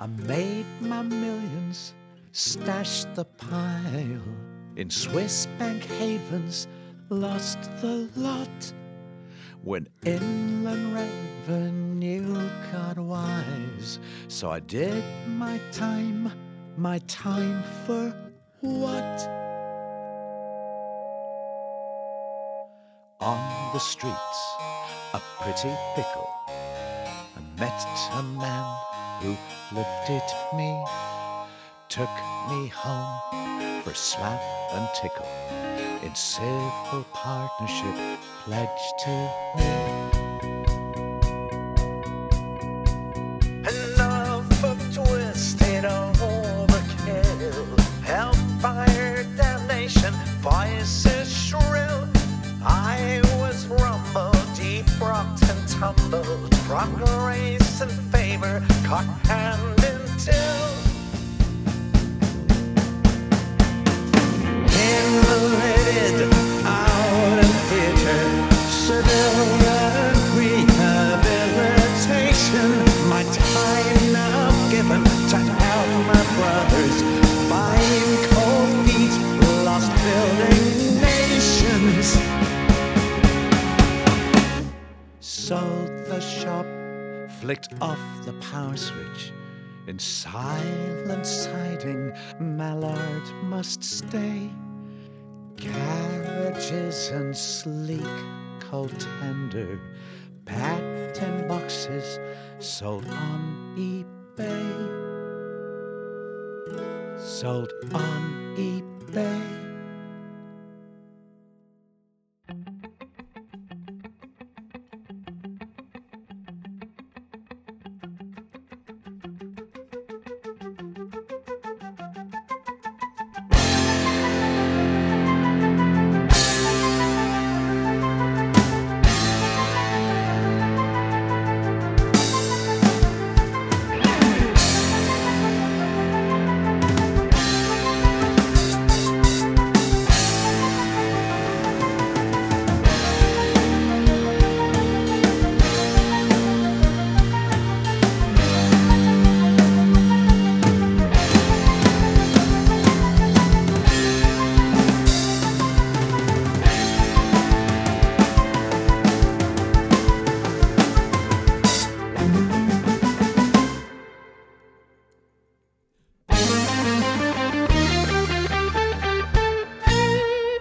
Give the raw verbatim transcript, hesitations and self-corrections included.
I made my millions, stashed the pile in Swiss bank havens, lost the lot when Inland Revenue got wise. So I did my time, my time for what? On the streets, a pretty pickle, I met a man who lifted me, took me home for slap and tickle, in civil partnership pledged to me. Enough of twisted overkill, hellfire damnation, voices shrill. I was rumbled, defrocked and tumbled from grace and favor, caught hand until invalided out in theater, civilian rehabilitation. My time now given to help my brothers find cold feet, lost building nations. Sold the shop, flicked off the power switch. In silent siding, Mallard must stay. Carriages and sleek contender, packed in boxes, sold on eBay. Sold on